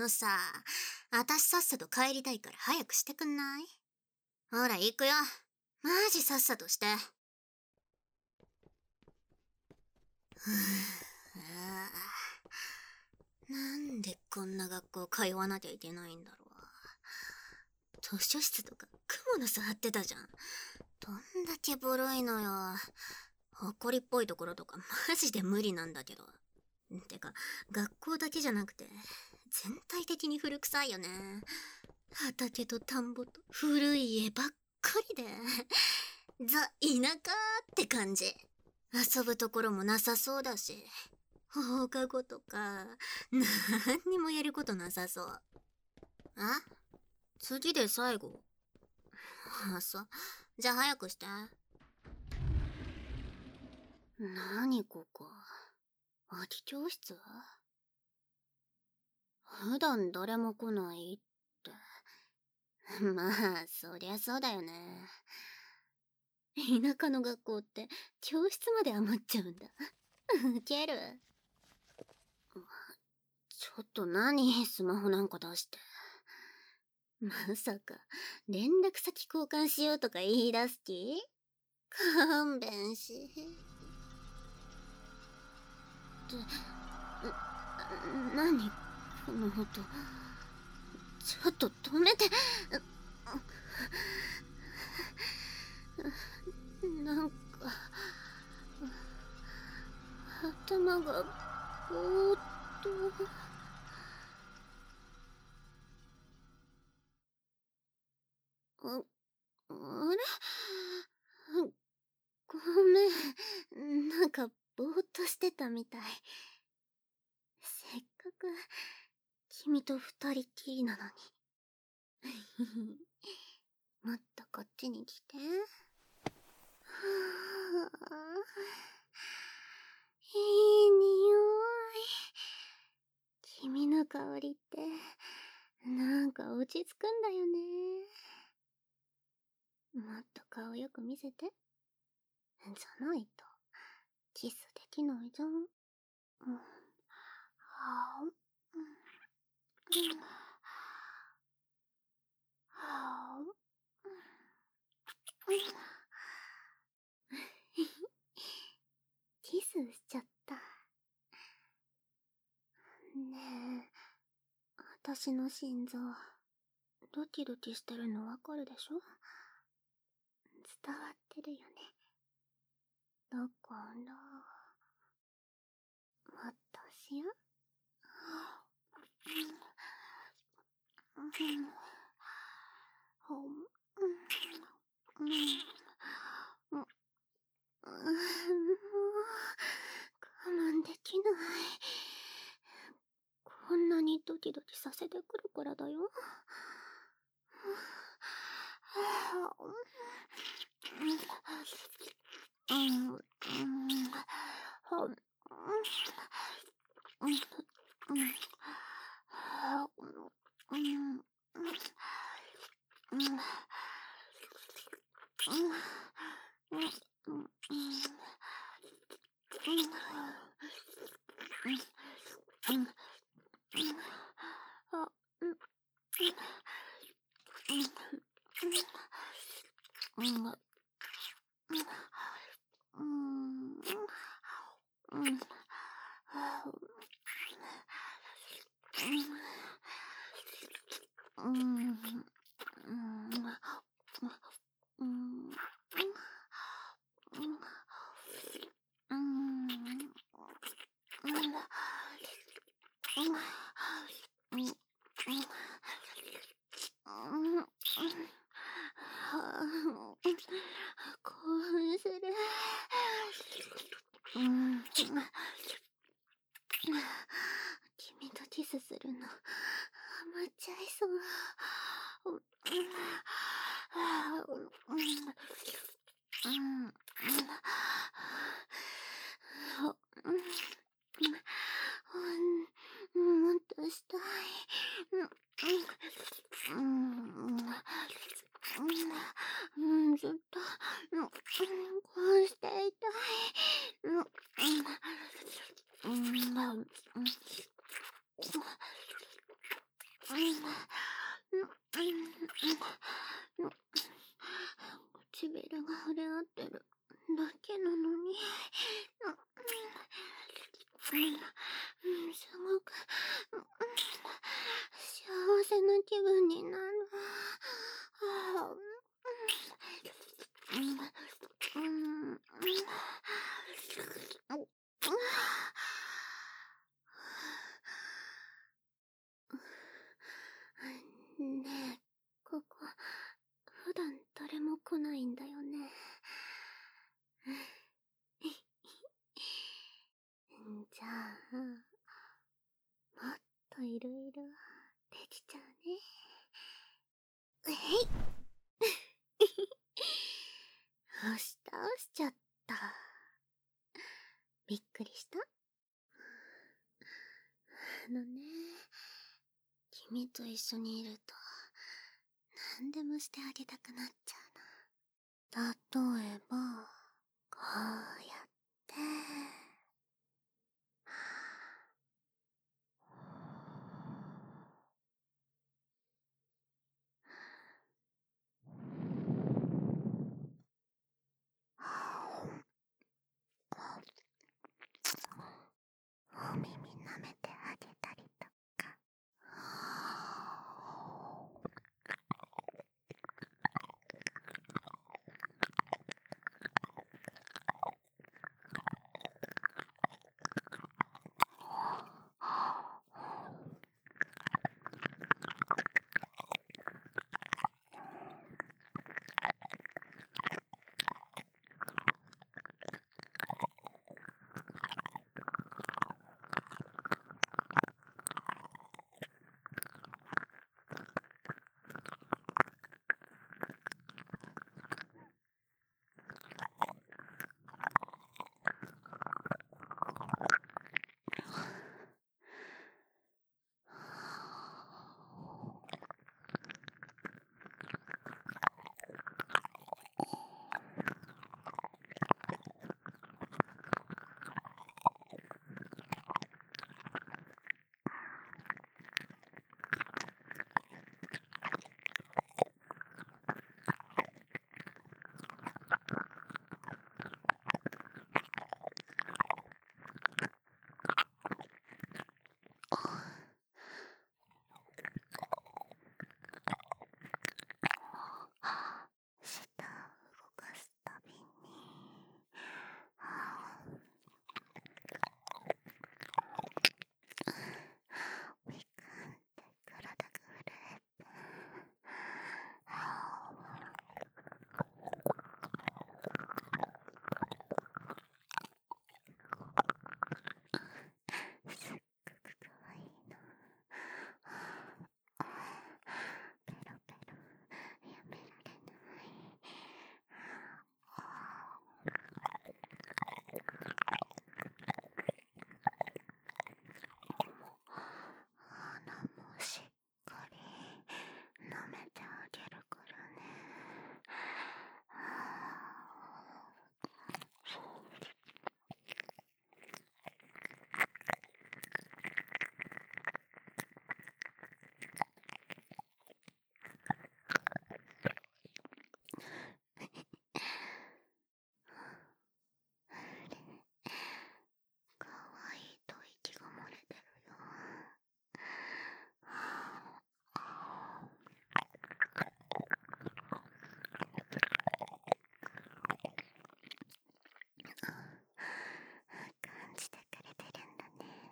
さ、私さっさと帰りたいから早くしてくんない？ほら、行くよ。マジさっさとして。ふぅあなんでこんな学校通わなきゃいけないんだろう。図書室とか蜘蛛の巣張ってたじゃん。どんだけボロいのよ。埃っぽいところとかマジで無理なんだけど。てか、学校だけじゃなくて、全体的に古臭いよね。畑と田んぼと古い家ばっかりで。ザ・田舎って感じ。遊ぶところもなさそうだし、放課後とか、何にもやることなさそう。あ次で最後。あ、そう。じゃあ早くして。なにここ。空き教室？普段誰も来ないって。まあ、そりゃそうだよね。田舎の学校って教室まで余っちゃうんだ。ウケる。ちょっと何スマホなんか出して。まさか、連絡先交換しようとか言い出す気？勘弁し。って何この音。ちょっと止めて。なんか頭がぼーっと。あれごめん。なんかぼーっとしてたみたい。せっかく君と二人きりなのに。もっとこっちに来て。はあ、いい匂い。君の香りってなんか落ち着くんだよね。もっと顔よく見せて。じゃないとキスできないじゃん。はあ、はあ、キスしちゃった。ねえ、私の心臓ドキドキしてるのわかるでしょ？伝わってるよね。だから私やもう我慢できない。こんなにドキドキさせてくるからだよ。興奮する。君とキスするのハマっちゃいそう。もっとしたい。ずっとこうしていたい。 唇が触れ合ってるだけなのに。すごく幸せな気分になる。ねえ、ここ普段誰も来ないんだよね。じゃあもっといろいろできちゃうね。えい押し倒しちゃった。びっくりした？君と一緒にいると何でもしてあげたくなっちゃうの。例えばこうやってお耳舐めてあげたりとか。舌を動かすたびにウィクンって体が震えて、すっごくかわいいの。ペロペロやめられない。鼻もしっかり舐めてあげるからね。かわいいと息が漏れてるよ。感じてくれてるんだね。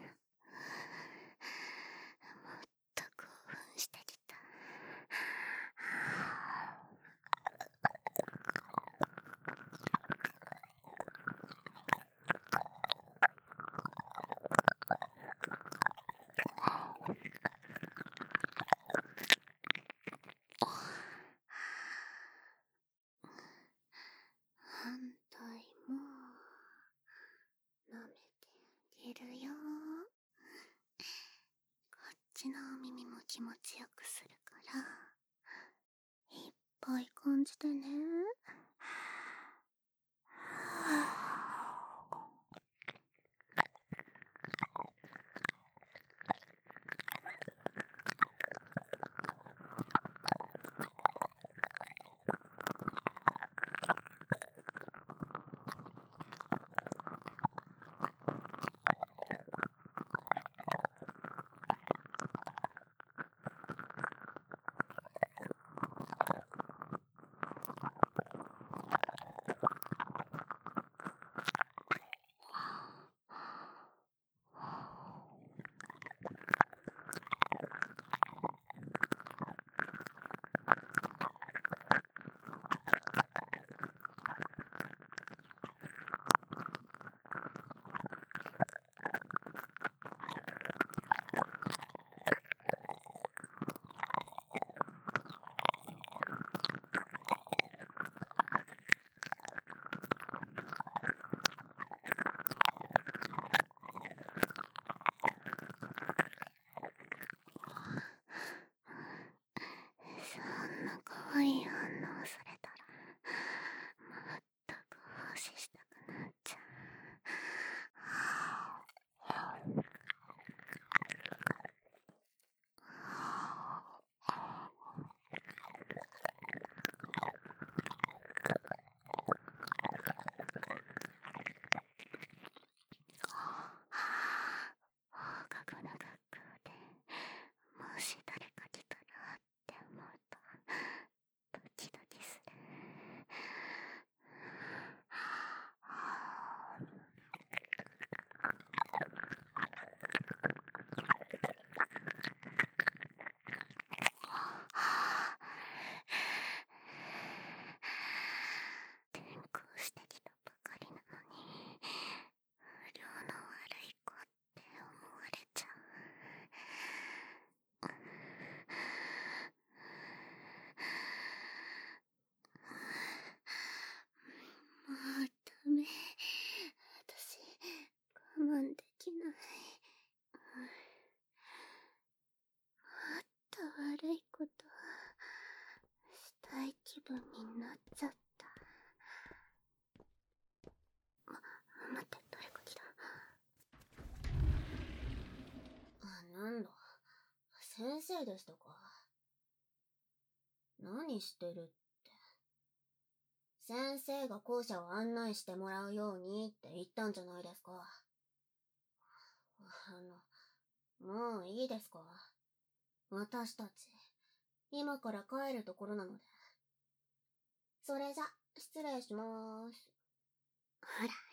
もっと興奮してきた。反対も舐めてあげるよ。こっちのお耳も気持ちよくするからいっぱい感じてね。 分になっちゃった。待って、誰か来た。なんだ、先生でしたか。何してるって。先生が校舎を案内してもらうようにって言ったんじゃないですか。もういいですか。私たち、今から帰るところなので。それじゃ、失礼しまーす。ほら、